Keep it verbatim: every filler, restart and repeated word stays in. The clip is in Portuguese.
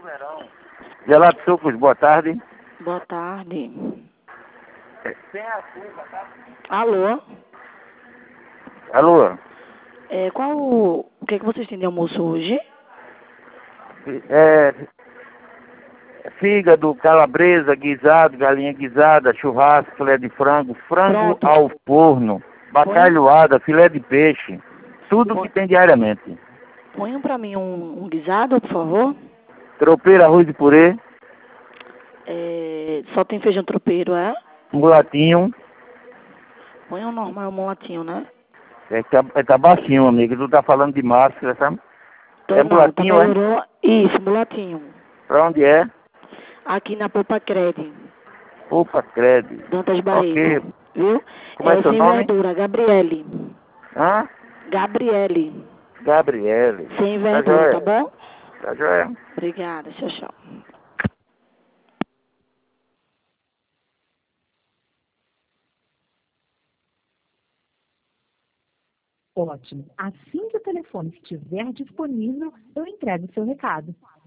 Gelato Sucos, boa tarde. Boa tarde. Sem açúcar, tá? Alô? Alô? É, qual o... o que, é que vocês têm de almoço hoje? É, fígado, calabresa, guisado, galinha guisada, churrasco, filé de frango, frango Pronto. ao forno, bacalhoada, filé de peixe, tudo Põe- que tem diariamente. Ponham pra mim um, um guisado, por favor. Tropeiro, arroz e purê, É, só tem feijão tropeiro, é? mulatinho, Põe um normal, um mulatinho, né? é, tá, é, tá baixinho, amigo, tu tá falando de máscara, sabe? Tô É não, tá mulatinho, é? melhorou. Isso, mulatinho. Pra onde é? Aqui na Popa Cred, Opa, credo. Dantas Ok. Barreto. Viu? Como é É seu sem nome? verdura, Gabriele. Hã? Gabriele. Gabriele. Sem Tá verdura, tá joia? bom? Tá joia? Obrigada, tchau, tchau. Ótimo. Assim que o telefone estiver disponível, eu entrego o seu recado.